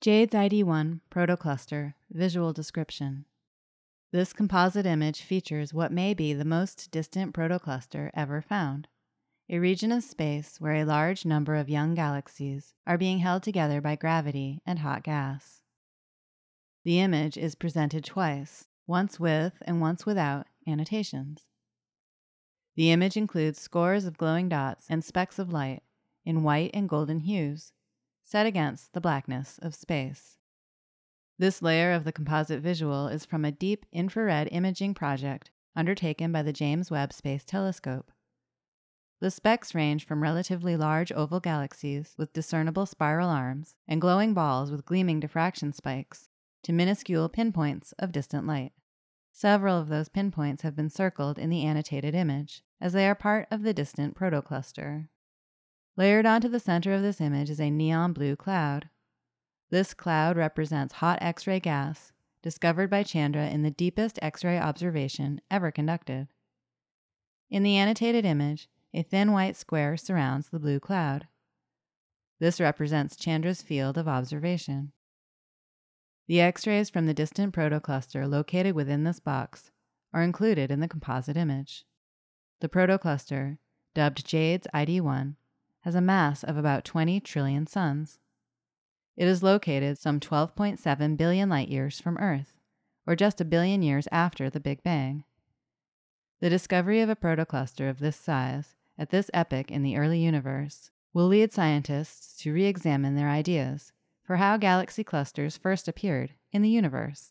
JADES ID1 Protocluster Visual Description. This composite image features what may be the most distant protocluster ever found, a region of space where a large number of young galaxies are being held together by gravity and hot gas. The image is presented twice, once with and once without annotations. The image includes scores of glowing dots and specks of light in white and golden hues, set against the blackness of space. This layer of the composite visual is from a deep infrared imaging project undertaken by the James Webb Space Telescope. The specks range from relatively large oval galaxies with discernible spiral arms and glowing balls with gleaming diffraction spikes to minuscule pinpoints of distant light. Several of those pinpoints have been circled in the annotated image, as they are part of the distant protocluster. Layered onto the center of this image is a neon blue cloud. This cloud represents hot X-ray gas discovered by Chandra in the deepest X-ray observation ever conducted. In the annotated image, a thin white square surrounds the blue cloud. This represents Chandra's field of observation. The X-rays from the distant protocluster located within this box are included in the composite image. The protocluster, dubbed JADES ID1, has a mass of about 20 trillion suns. It is located some 12.7 billion light-years from Earth, or just a billion years after the Big Bang. The discovery of a protocluster of this size, at this epoch in the early universe, will lead scientists to re-examine their ideas for how galaxy clusters first appeared in the universe.